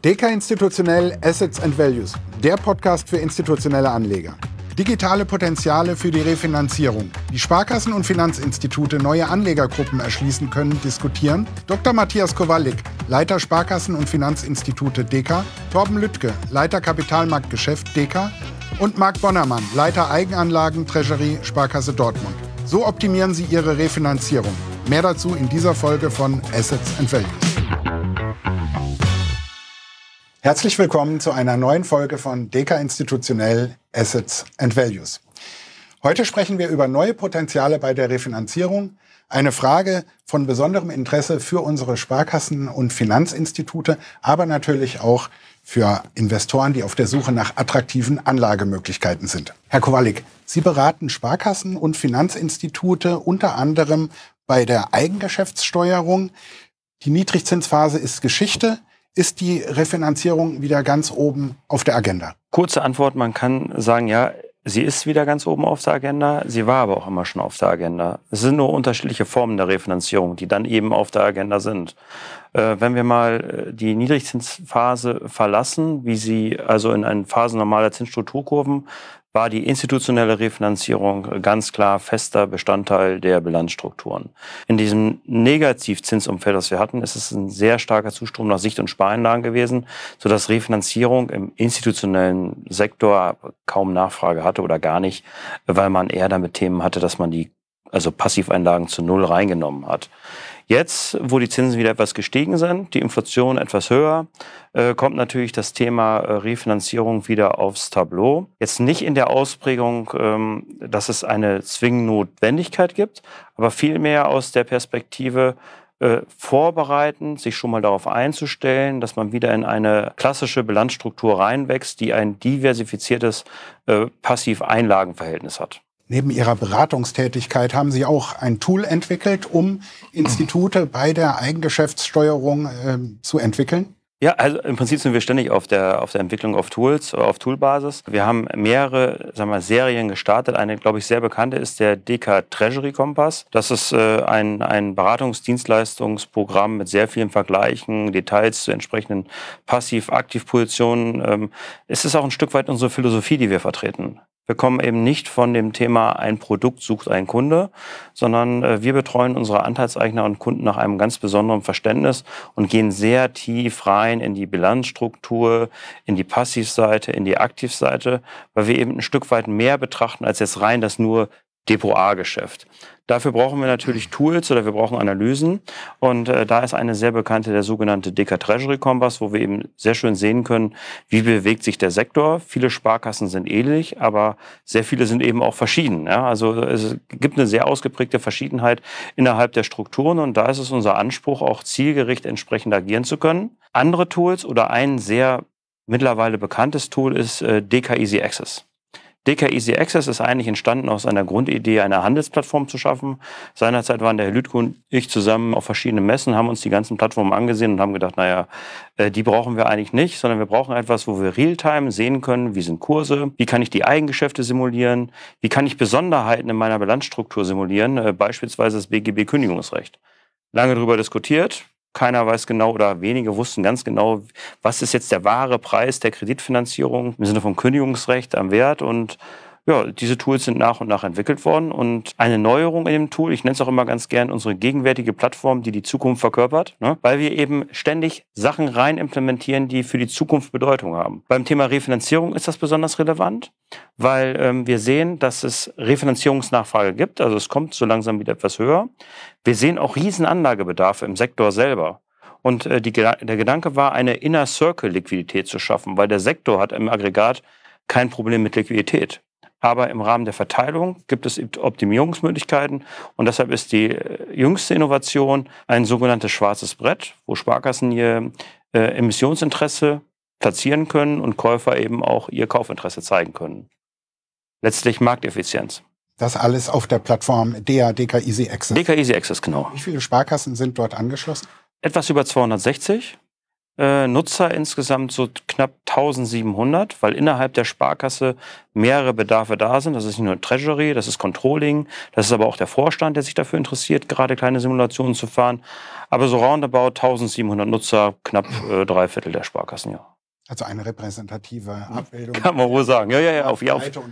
DK Institutionell Assets and Values, der Podcast für institutionelle Anleger. Digitale Potenziale für die Refinanzierung. Wie Sparkassen und Finanzinstitute neue Anlegergruppen erschließen können, diskutieren Dr. Matthias Kowalik, Leiter Sparkassen und Finanzinstitute DK, Torben Lüttke, Leiter Kapitalmarktgeschäft DK und Marc Bonnermann, Leiter Eigenanlagen Treasury Sparkasse Dortmund. So optimieren sie ihre Refinanzierung. Mehr dazu in dieser Folge von Assets and Values. Herzlich willkommen zu einer neuen Folge von DK Institutionell Assets and Values. Heute sprechen wir über neue Potenziale bei der Refinanzierung, eine Frage von besonderem Interesse für unsere Sparkassen und Finanzinstitute, aber natürlich auch für Investoren, die auf der Suche nach attraktiven Anlagemöglichkeiten sind. Herr Kowalik, Sie beraten Sparkassen und Finanzinstitute unter anderem bei der Eigengeschäftssteuerung. Die Niedrigzinsphase ist Geschichte. Ist die Refinanzierung wieder ganz oben auf der Agenda? Kurze Antwort, man kann sagen, ja, sie ist wieder ganz oben auf der Agenda, sie war aber auch immer schon auf der Agenda. Es sind nur unterschiedliche Formen der Refinanzierung, die dann eben auf der Agenda sind. Wenn wir mal die Niedrigzinsphase verlassen, wie sie also in einer Phase normaler Zinsstrukturkurven, war die institutionelle Refinanzierung ganz klar fester Bestandteil der Bilanzstrukturen. In diesem Negativzinsumfeld, das wir hatten, ist es ein sehr starker Zustrom nach Sicht- und Spareinlagen gewesen, sodass Refinanzierung im institutionellen Sektor kaum Nachfrage hatte oder gar nicht, weil man eher damit Themen hatte, dass man die Passiveinlagen zu Null reingenommen hat. Jetzt, wo die Zinsen wieder etwas gestiegen sind, die Inflation etwas höher, kommt natürlich das Thema Refinanzierung wieder aufs Tableau. Jetzt nicht in der Ausprägung, dass es eine zwingende Notwendigkeit gibt, aber vielmehr aus der Perspektive vorbereiten, sich schon mal darauf einzustellen, dass man wieder in eine klassische Bilanzstruktur reinwächst, die ein diversifiziertes Passiv-Einlagenverhältnis hat. Neben Ihrer Beratungstätigkeit haben Sie auch ein Tool entwickelt, um Institute bei der Eigengeschäftssteuerung zu entwickeln? Ja, also im Prinzip sind wir ständig auf der Entwicklung auf Toolbasis. Wir haben mehrere, Serien gestartet. Eine, glaube ich, sehr bekannte ist der DK Treasury Kompass. Das ist ein Beratungsdienstleistungsprogramm mit sehr vielen Vergleichen, Details zu entsprechenden Passiv-Aktiv-Positionen. Es ist auch ein Stück weit unsere Philosophie, die wir vertreten. Wir kommen eben nicht von dem Thema, ein Produkt sucht ein Kunde, sondern wir betreuen unsere Anteilseigner und Kunden nach einem ganz besonderen Verständnis und gehen sehr tief rein in die Bilanzstruktur, in die Passivseite, in die Aktivseite, weil wir eben ein Stück weit mehr betrachten als jetzt rein das nur Depot-A-Geschäft. Dafür brauchen wir natürlich Tools oder wir brauchen Analysen und da ist eine sehr bekannte, der sogenannte DK Treasury Kompass, wo wir eben sehr schön sehen können, wie bewegt sich der Sektor. Viele Sparkassen sind ähnlich, aber sehr viele sind eben auch verschieden. Ja? Also es gibt eine sehr ausgeprägte Verschiedenheit innerhalb der Strukturen und da ist es unser Anspruch, auch zielgerichtet entsprechend agieren zu können. Andere Tools oder ein sehr mittlerweile bekanntes Tool ist DK Easy Access. DK Easy Access ist eigentlich entstanden aus einer Grundidee, eine Handelsplattform zu schaffen. Seinerzeit waren der Herr Lüttke und ich zusammen auf verschiedenen Messen, haben uns die ganzen Plattformen angesehen und haben gedacht, die brauchen wir eigentlich nicht, sondern wir brauchen etwas, wo wir Realtime sehen können, wie sind Kurse, wie kann ich die Eigengeschäfte simulieren, wie kann ich Besonderheiten in meiner Bilanzstruktur simulieren, beispielsweise das BGB-Kündigungsrecht. Lange darüber diskutiert. Keiner weiß genau oder wenige wussten ganz genau, was ist jetzt der wahre Preis der Kreditfinanzierung im Sinne vom Kündigungsrecht am Wert. Und ja, diese Tools sind nach und nach entwickelt worden. Und eine Neuerung in dem Tool, ich nenne es auch immer ganz gern unsere gegenwärtige Plattform, die die Zukunft verkörpert, weil wir eben ständig Sachen rein implementieren, die für die Zukunft Bedeutung haben. Beim Thema Refinanzierung ist das besonders relevant, weil wir sehen, dass es Refinanzierungsnachfrage gibt. Also es kommt so langsam wieder etwas höher. Wir sehen auch riesen Anlagebedarfe im Sektor selber. Und der Gedanke war, eine Inner Circle Liquidität zu schaffen, weil der Sektor hat im Aggregat kein Problem mit Liquidität. Aber im Rahmen der Verteilung gibt es Optimierungsmöglichkeiten und deshalb ist die jüngste Innovation ein sogenanntes schwarzes Brett, wo Sparkassen ihr Emissionsinteresse platzieren können und Käufer eben auch ihr Kaufinteresse zeigen können. Letztlich Markteffizienz. Das alles auf der Plattform DK Easy Access. DK Easy Access, genau. Wie viele Sparkassen sind dort angeschlossen? Etwas über 260. Nutzer insgesamt so knapp 1700, weil innerhalb der Sparkasse mehrere Bedarfe da sind. Das ist nicht nur Treasury, das ist Controlling, das ist aber auch der Vorstand, der sich dafür interessiert, gerade kleine Simulationen zu fahren. Aber so roundabout 1700 Nutzer, knapp 3/4 der Sparkassen, ja. Also eine repräsentative Abbildung. Kann man wohl sagen. Ja, auf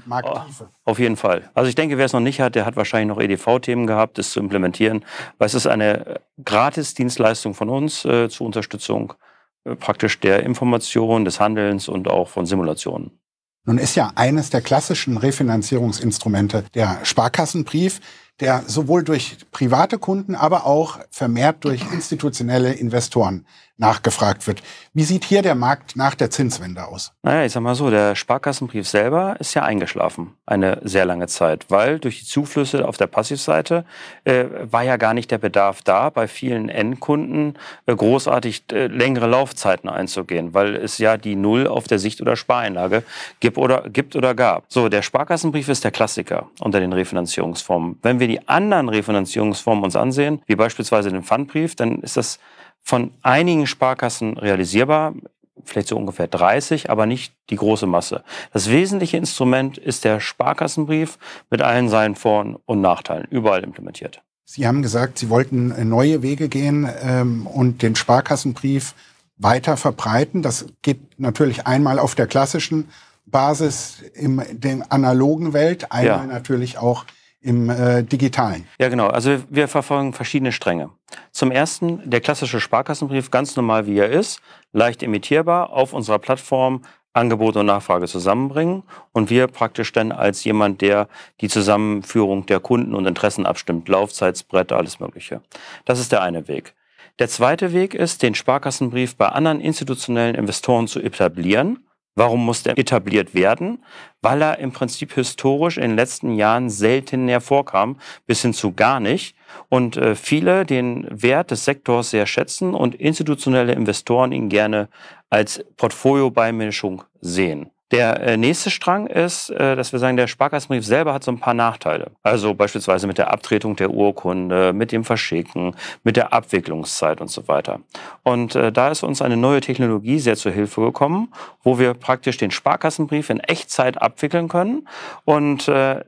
jeden Fall. Also ich denke, wer es noch nicht hat, der hat wahrscheinlich noch EDV-Themen gehabt, das zu implementieren. Weil es ist eine Gratis-Dienstleistung von uns zur Unterstützung praktisch der Information, des Handelns und auch von Simulationen. Nun ist ja eines der klassischen Refinanzierungsinstrumente der Sparkassenbrief, der sowohl durch private Kunden, aber auch vermehrt durch institutionelle Investoren nachgefragt wird. Wie sieht hier der Markt nach der Zinswende aus? Naja, ich sag mal so, der Sparkassenbrief selber ist ja eingeschlafen eine sehr lange Zeit, weil durch die Zuflüsse auf der Passivseite war ja gar nicht der Bedarf da, bei vielen Endkunden großartig längere Laufzeiten einzugehen, weil es ja die Null auf der Sicht- oder Spareinlage gibt oder gab. So, der Sparkassenbrief ist der Klassiker unter den Refinanzierungsformen. Wenn wir die anderen Refinanzierungsformen uns ansehen, wie beispielsweise den Pfandbrief, dann ist das von einigen Sparkassen realisierbar, vielleicht so ungefähr 30, aber nicht die große Masse. Das wesentliche Instrument ist der Sparkassenbrief mit allen seinen Vor- und Nachteilen, überall implementiert. Sie haben gesagt, Sie wollten neue Wege gehen und den Sparkassenbrief weiter verbreiten. Das geht natürlich einmal auf der klassischen Basis in der analogen Welt, einmal natürlich auch im Digitalen. Ja, genau. Also wir verfolgen verschiedene Stränge. Zum ersten der klassische Sparkassenbrief, ganz normal wie er ist, leicht imitierbar, auf unserer Plattform Angebot und Nachfrage zusammenbringen und wir praktisch dann als jemand, der die Zusammenführung der Kunden und Interessen abstimmt, Laufzeitsbrett, alles Mögliche. Das ist der eine Weg. Der zweite Weg ist, den Sparkassenbrief bei anderen institutionellen Investoren zu etablieren. Warum muss der etabliert werden? Weil er im Prinzip historisch in den letzten Jahren selten hervorkam, bis hin zu gar nicht. Und viele den Wert des Sektors sehr schätzen und institutionelle Investoren ihn gerne als Portfolio-Beimischung sehen. Der nächste Strang ist, dass wir sagen, der Sparkassenbrief selber hat so ein paar Nachteile. Also beispielsweise mit der Abtretung der Urkunde, mit dem Verschicken, mit der Abwicklungszeit und so weiter. Und da ist uns eine neue Technologie sehr zur Hilfe gekommen, wo wir praktisch den Sparkassenbrief in Echtzeit abwickeln können. Und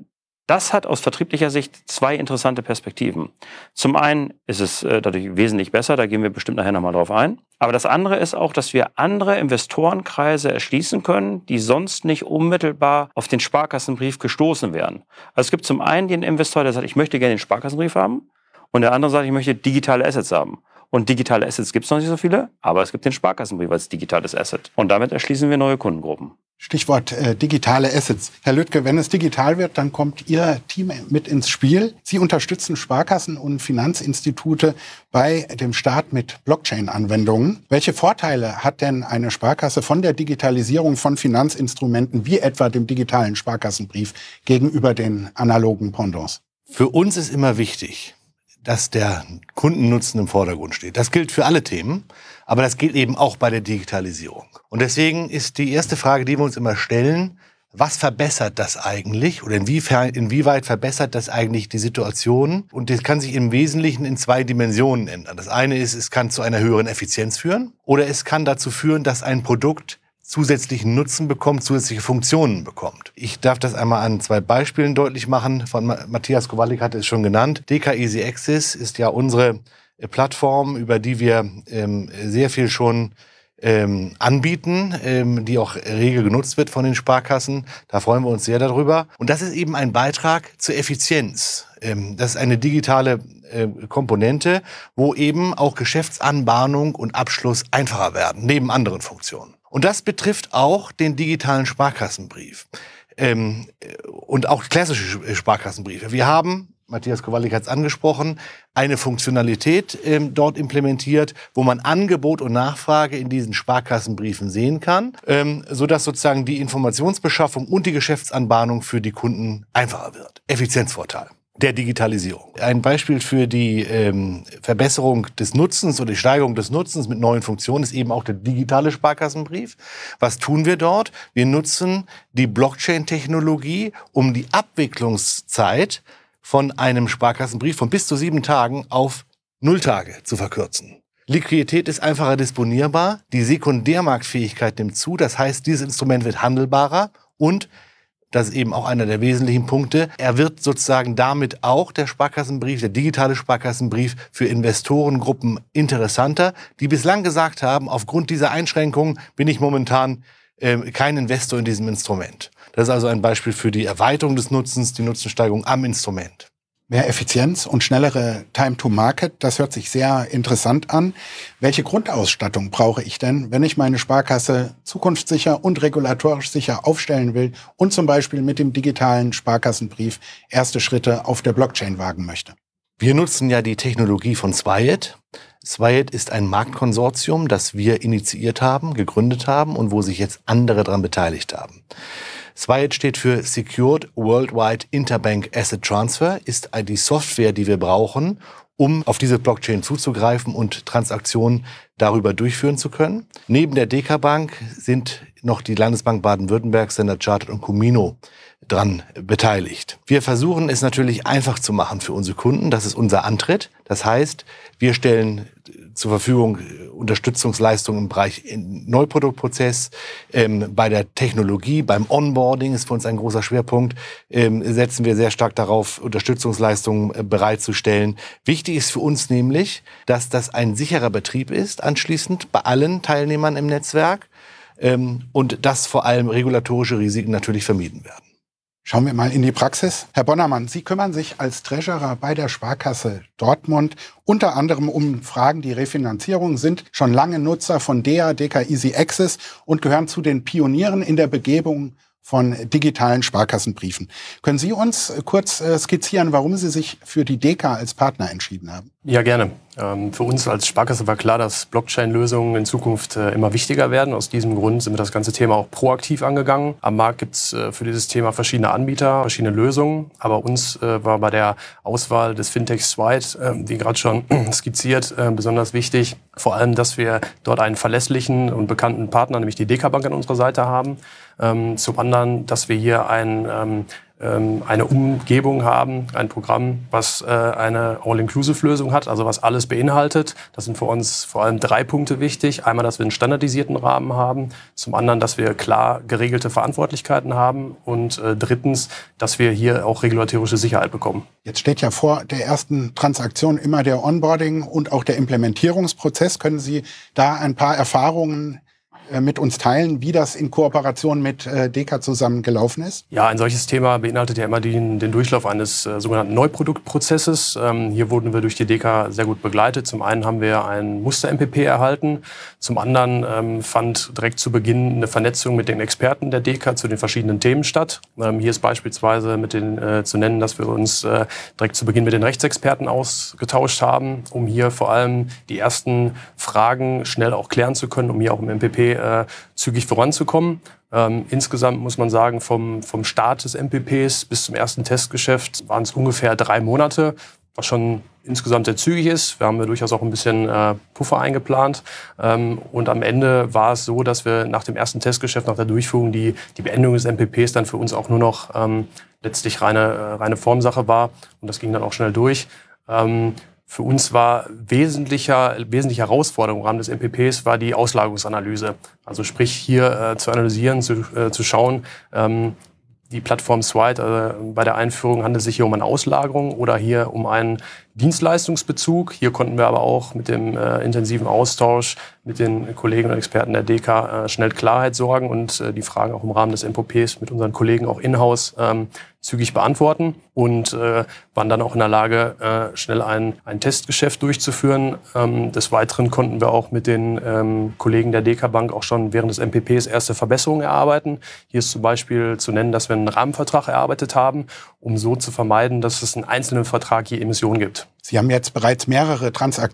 das hat aus vertrieblicher Sicht zwei interessante Perspektiven. Zum einen ist es dadurch wesentlich besser, da gehen wir bestimmt nachher nochmal drauf ein. Aber das andere ist auch, dass wir andere Investorenkreise erschließen können, die sonst nicht unmittelbar auf den Sparkassenbrief gestoßen wären. Also es gibt zum einen den Investor, der sagt, ich möchte gerne den Sparkassenbrief haben, und der andere sagt, ich möchte digitale Assets haben. Und digitale Assets gibt es noch nicht so viele, aber es gibt den Sparkassenbrief als digitales Asset. Und damit erschließen wir neue Kundengruppen. Stichwort digitale Assets. Herr Lüttke, wenn es digital wird, dann kommt Ihr Team mit ins Spiel. Sie unterstützen Sparkassen und Finanzinstitute bei dem Start mit Blockchain-Anwendungen. Welche Vorteile hat denn eine Sparkasse von der Digitalisierung von Finanzinstrumenten wie etwa dem digitalen Sparkassenbrief gegenüber den analogen Pendants? Für uns ist immer wichtig, dass der Kundennutzen im Vordergrund steht. Das gilt für alle Themen, aber das gilt eben auch bei der Digitalisierung. Und deswegen ist die erste Frage, die wir uns immer stellen, was verbessert das eigentlich oder inwieweit verbessert das eigentlich die Situation? Und das kann sich im Wesentlichen in zwei Dimensionen ändern. Das eine ist, es kann zu einer höheren Effizienz führen oder es kann dazu führen, dass ein Produkt zusätzlichen Nutzen bekommt, zusätzliche Funktionen bekommt. Ich darf das einmal an zwei Beispielen deutlich machen. Von Matthias Kowalik hatte es schon genannt. DK Easy Access ist ja unsere Plattform, über die wir sehr viel schon anbieten, die auch rege genutzt wird von den Sparkassen. Da freuen wir uns sehr darüber. Und das ist eben ein Beitrag zur Effizienz. Das ist eine digitale Komponente, wo eben auch Geschäftsanbahnung und Abschluss einfacher werden, neben anderen Funktionen. Und das betrifft auch den digitalen Sparkassenbrief und auch klassische Sparkassenbriefe. Wir haben, Matthias Kowalik hat es angesprochen, eine Funktionalität dort implementiert, wo man Angebot und Nachfrage in diesen Sparkassenbriefen sehen kann, sodass sozusagen die Informationsbeschaffung und die Geschäftsanbahnung für die Kunden einfacher wird. Effizienzvorteil der Digitalisierung. Ein Beispiel für die Verbesserung des Nutzens oder die Steigerung des Nutzens mit neuen Funktionen ist eben auch der digitale Sparkassenbrief. Was tun wir dort? Wir nutzen die Blockchain-Technologie, um die Abwicklungszeit von einem Sparkassenbrief von bis zu 7 Tagen auf 0 Tage zu verkürzen. Liquidität ist einfacher disponierbar, die Sekundärmarktfähigkeit nimmt zu, das heißt, dieses Instrument wird handelbarer und, das ist eben auch einer der wesentlichen Punkte, er wird sozusagen damit auch der Sparkassenbrief, der digitale Sparkassenbrief für Investorengruppen interessanter, die bislang gesagt haben, aufgrund dieser Einschränkungen bin ich momentan kein Investor in diesem Instrument. Das ist also ein Beispiel für die Erweiterung des Nutzens, die Nutzensteigerung am Instrument. Mehr Effizienz und schnellere Time to Market, das hört sich sehr interessant an. Welche Grundausstattung brauche ich denn, wenn ich meine Sparkasse zukunftssicher und regulatorisch sicher aufstellen will und zum Beispiel mit dem digitalen Sparkassenbrief erste Schritte auf der Blockchain wagen möchte? Wir nutzen ja die Technologie von Swayet. Swayet ist ein Marktkonsortium, das wir initiiert haben, gegründet haben und wo sich jetzt andere daran beteiligt haben. Swayet steht für Secured Worldwide Interbank Asset Transfer, ist die Software, die wir brauchen, um auf diese Blockchain zuzugreifen und Transaktionen darüber durchführen zu können. Neben der DK Bank sind noch die Landesbank Baden-Württemberg, Standard Chartered und Comino dran beteiligt. Wir versuchen es natürlich einfach zu machen für unsere Kunden. Das ist unser Antritt. Das heißt, wir stellen zur Verfügung Unterstützungsleistungen im Bereich Neuproduktprozess, bei der Technologie, beim Onboarding ist für uns ein großer Schwerpunkt, setzen wir sehr stark darauf, Unterstützungsleistungen bereitzustellen. Wichtig ist für uns nämlich, dass das ein sicherer Betrieb ist, anschließend bei allen Teilnehmern im Netzwerk und dass vor allem regulatorische Risiken natürlich vermieden werden. Schauen wir mal in die Praxis. Herr Bonnermann, Sie kümmern sich als Treasurer bei der Sparkasse Dortmund unter anderem um Fragen die Refinanzierung, sind schon lange Nutzer von DK Easy Access und gehören zu den Pionieren in der Begebung von digitalen Sparkassenbriefen. Können Sie uns kurz skizzieren, warum Sie sich für die DK als Partner entschieden haben? Ja, gerne. Für uns als Sparkasse war klar, dass Blockchain-Lösungen in Zukunft immer wichtiger werden. Aus diesem Grund sind wir das ganze Thema auch proaktiv angegangen. Am Markt gibt es für dieses Thema verschiedene Anbieter, verschiedene Lösungen. Aber uns war bei der Auswahl des Fintechs Swayet, wie gerade schon skizziert, besonders wichtig. Vor allem, dass wir dort einen verlässlichen und bekannten Partner, nämlich die DK Bank, an unserer Seite haben. Zum anderen, dass wir hier eine Umgebung haben, ein Programm, was eine All-Inclusive-Lösung hat, also was alles beinhaltet. Das sind für uns vor allem 3 Punkte wichtig. Einmal, dass wir einen standardisierten Rahmen haben. Zum anderen, dass wir klar geregelte Verantwortlichkeiten haben. Und drittens, dass wir hier auch regulatorische Sicherheit bekommen. Jetzt steht ja vor der ersten Transaktion immer der Onboarding und auch der Implementierungsprozess. Können Sie da ein paar Erfahrungen mit uns teilen, wie das in Kooperation mit DK zusammen gelaufen ist? Ja, ein solches Thema beinhaltet ja immer den Durchlauf eines sogenannten Neuproduktprozesses. Hier wurden wir durch die DK sehr gut begleitet. Zum einen haben wir ein Muster-MPP erhalten. Zum anderen fand direkt zu Beginn eine Vernetzung mit den Experten der DK zu den verschiedenen Themen statt. Hier ist beispielsweise zu nennen, dass wir uns direkt zu Beginn mit den Rechtsexperten ausgetauscht haben, um hier vor allem die ersten Fragen schnell auch klären zu können, um hier auch im MPP zügig voranzukommen. Insgesamt muss man sagen, vom Start des MPPs bis zum ersten Testgeschäft waren es ungefähr 3 Monate, was schon insgesamt sehr zügig ist. Wir haben ja durchaus auch ein bisschen Puffer eingeplant. Und am Ende war es so, dass wir nach dem ersten Testgeschäft, nach der Durchführung, die Beendigung des MPPs dann für uns auch nur noch letztlich reine Formsache war. Und das ging dann auch schnell durch. Für uns war wesentliche Herausforderung im Rahmen des MPPs war die Auslagerungsanalyse. Also sprich hier zu analysieren, zu schauen, die Plattform Swayet, bei der Einführung handelt es sich hier um eine Auslagerung oder hier um einen Dienstleistungsbezug. Hier konnten wir aber auch mit dem intensiven Austausch mit den Kollegen und Experten der DK schnell Klarheit sorgen und die Fragen auch im Rahmen des MPPs mit unseren Kollegen auch in-house zügig beantworten und waren dann auch in der Lage, schnell ein Testgeschäft durchzuführen. Des Weiteren konnten wir auch mit den Kollegen der DK Bank auch schon während des MPPs erste Verbesserungen erarbeiten. Hier ist zum Beispiel zu nennen, dass wir einen Rahmenvertrag erarbeitet haben, um so zu vermeiden, dass es einen einzelnen Vertrag je Emission gibt. Sie haben jetzt bereits mehrere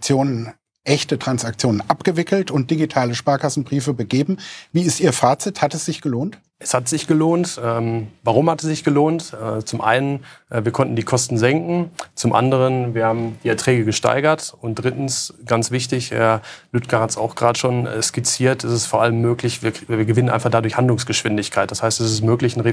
echte Transaktionen abgewickelt und digitale Sparkassenbriefe begeben. Wie ist Ihr Fazit? Hat es sich gelohnt? Es hat sich gelohnt. Warum hat es sich gelohnt? Zum einen, wir konnten die Kosten senken. Zum anderen, wir haben die Erträge gesteigert. Und drittens, ganz wichtig, Herr Lüttger hat es auch gerade schon skizziert, ist es vor allem möglich, wir gewinnen einfach dadurch Handlungsgeschwindigkeit. Das heißt, es ist möglich, ein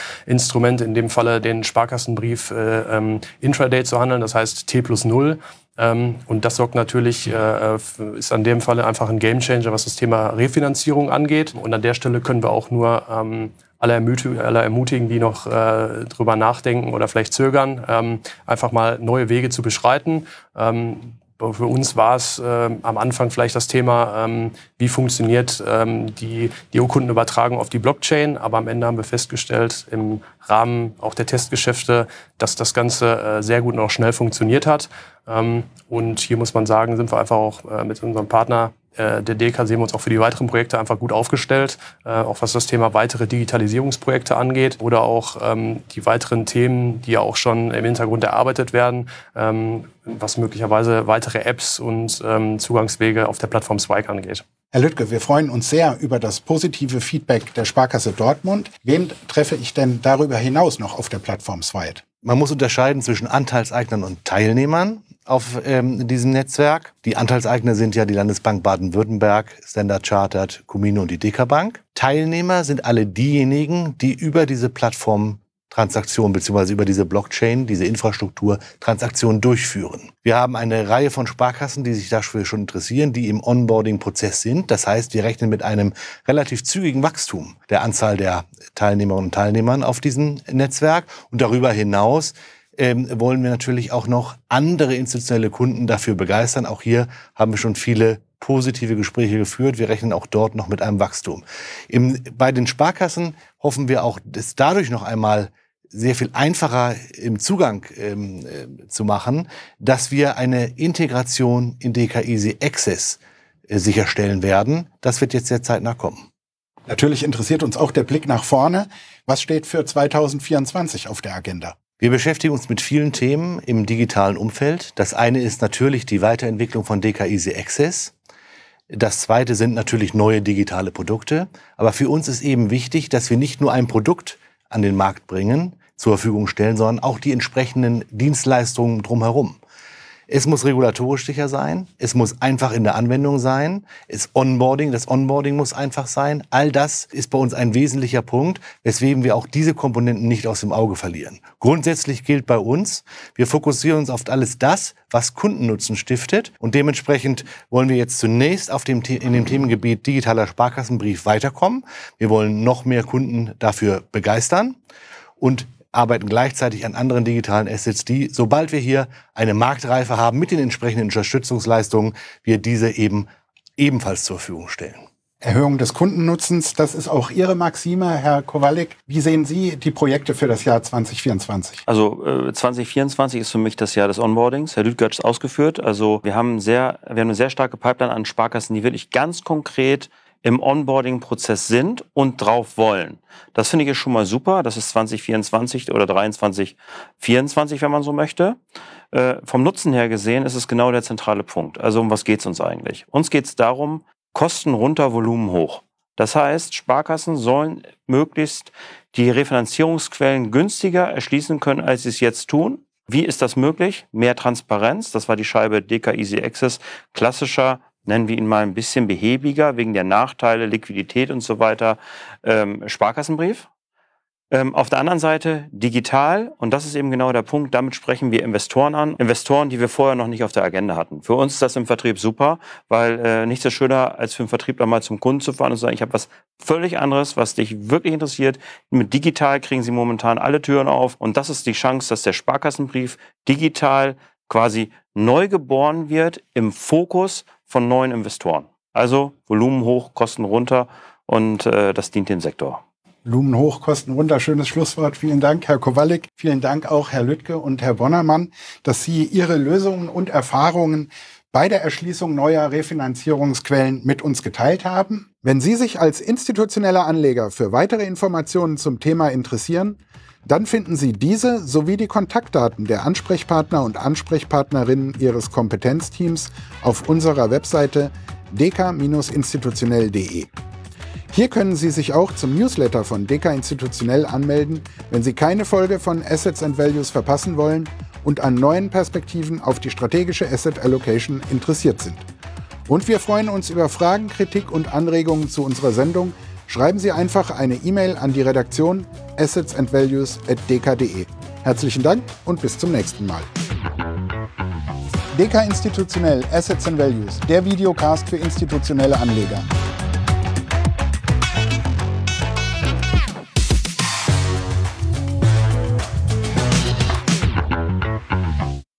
Refinanzierungsinstrument, in dem Falle den Sparkassenbrief intraday zu handeln, das heißt T+0. Und das sorgt natürlich, ist an dem Falle einfach ein Gamechanger, was das Thema Refinanzierung angeht. Und an der Stelle können wir auch nur alle ermutigen, die noch drüber nachdenken oder vielleicht zögern, einfach mal neue Wege zu beschreiten. Für uns war es am Anfang vielleicht das Thema, wie funktioniert die Urkundenübertragung auf die Blockchain. Aber am Ende haben wir festgestellt, im Rahmen auch der Testgeschäfte, dass das Ganze sehr gut und auch schnell funktioniert hat. Und hier muss man sagen, sind wir einfach auch mit unserem Partner der DEKA, sehen wir uns auch für die weiteren Projekte einfach gut aufgestellt, auch was das Thema weitere Digitalisierungsprojekte angeht oder auch die weiteren Themen, die ja auch schon im Hintergrund erarbeitet werden, was möglicherweise weitere Apps und Zugangswege auf der Plattform Swike angeht. Herr Lüttke, wir freuen uns sehr über das positive Feedback der Sparkasse Dortmund. Wen treffe ich denn darüber hinaus noch auf der Plattform Swike? Man muss unterscheiden zwischen Anteilseignern und Teilnehmern auf diesem Netzwerk. Die Anteilseigner sind ja die Landesbank Baden-Württemberg, Standard Chartered, Kumino und die DEKA Bank. Teilnehmer sind alle diejenigen, die über diese Plattform Transaktionen bzw. über diese Blockchain, diese Infrastruktur Transaktionen durchführen. Wir haben eine Reihe von Sparkassen, die sich dafür schon interessieren, die im Onboarding-Prozess sind. Das heißt, wir rechnen mit einem relativ zügigen Wachstum der Anzahl der Teilnehmerinnen und Teilnehmern auf diesem Netzwerk. Und darüber hinaus wollen wir natürlich auch noch andere institutionelle Kunden dafür begeistern. Auch hier haben wir schon viele positive Gespräche geführt. Wir rechnen auch dort noch mit einem Wachstum. Bei den Sparkassen hoffen wir auch, das dadurch noch einmal sehr viel einfacher im Zugang zu machen, dass wir eine Integration in DEKA Easy Access sicherstellen werden. Das wird jetzt sehr zeitnah kommen. Natürlich interessiert uns auch der Blick nach vorne. Was steht für 2024 auf der Agenda? Wir beschäftigen uns mit vielen Themen im digitalen Umfeld. Das eine ist natürlich die Weiterentwicklung von DEKA Easy Access. Das zweite sind natürlich neue digitale Produkte. Aber für uns ist eben wichtig, dass wir nicht nur ein Produkt an den Markt bringen, zur Verfügung stellen, sondern auch die entsprechenden Dienstleistungen drumherum. Es muss regulatorisch sicher sein, es muss einfach in der Anwendung sein, das Onboarding muss einfach sein. All das ist bei uns ein wesentlicher Punkt, weswegen wir auch diese Komponenten nicht aus dem Auge verlieren. Grundsätzlich gilt bei uns, wir fokussieren uns auf alles das, was Kundennutzen stiftet, und dementsprechend wollen wir jetzt zunächst in dem Themengebiet digitaler Sparkassenbrief weiterkommen. Wir wollen noch mehr Kunden dafür begeistern und arbeiten gleichzeitig an anderen digitalen Assets, die, sobald wir hier eine Marktreife haben mit den entsprechenden Unterstützungsleistungen, wir diese ebenfalls zur Verfügung stellen. Erhöhung des Kundennutzens, das ist auch Ihre Maxime, Herr Kowalik. Wie sehen Sie die Projekte für das Jahr 2024? Also 2024 ist für mich das Jahr des Onboardings. Herr Lüttke hat es ausgeführt. Also wir haben eine sehr starke Pipeline an Sparkassen, die wirklich ganz konkret im Onboarding-Prozess sind und drauf wollen. Das finde ich schon mal super. Das ist 2024 oder 23, 24, wenn man so möchte. Vom Nutzen her gesehen ist es genau der zentrale Punkt. Also um was geht es uns eigentlich? Uns geht es darum, Kosten runter, Volumen hoch. Das heißt, Sparkassen sollen möglichst die Refinanzierungsquellen günstiger erschließen können, als sie es jetzt tun. Wie ist das möglich? Mehr Transparenz. Das war die Scheibe DEKA Easy Access. Klassischer, nennen wir ihn mal ein bisschen behäbiger, wegen der Nachteile, Liquidität und so weiter, Sparkassenbrief. Auf der anderen Seite digital, und das ist eben genau der Punkt, damit sprechen wir Investoren an. Investoren, die wir vorher noch nicht auf der Agenda hatten. Für uns ist das im Vertrieb super, weil nichts ist schöner, als für einen Vertriebler mal zum Kunden zu fahren und zu sagen, ich habe was völlig anderes, was dich wirklich interessiert. Mit digital kriegen sie momentan alle Türen auf, und das ist die Chance, dass der Sparkassenbrief digital quasi neu geboren wird im Fokus von neuen Investoren. Also Volumen hoch, Kosten runter, und das dient dem Sektor. Volumen hoch, Kosten runter, schönes Schlusswort. Vielen Dank, Herr Kowalik. Vielen Dank auch, Herr Lüttke und Herr Bonnermann, dass Sie Ihre Lösungen und Erfahrungen bei der Erschließung neuer Refinanzierungsquellen mit uns geteilt haben. Wenn Sie sich als institutioneller Anleger für weitere Informationen zum Thema interessieren, dann finden Sie diese sowie die Kontaktdaten der Ansprechpartner und Ansprechpartnerinnen Ihres Kompetenzteams auf unserer Webseite deka-institutionell.de. Hier können Sie sich auch zum Newsletter von DEKA Institutionell anmelden, wenn Sie keine Folge von Assets and Values verpassen wollen und an neuen Perspektiven auf die strategische Asset Allocation interessiert sind. Und wir freuen uns über Fragen, Kritik und Anregungen zu unserer Sendung. Schreiben Sie einfach eine E-Mail an die Redaktion assetsandvalues@deka.de. Herzlichen Dank und bis zum nächsten Mal. DK Institutionell Assets and Values, der Videocast für institutionelle Anleger.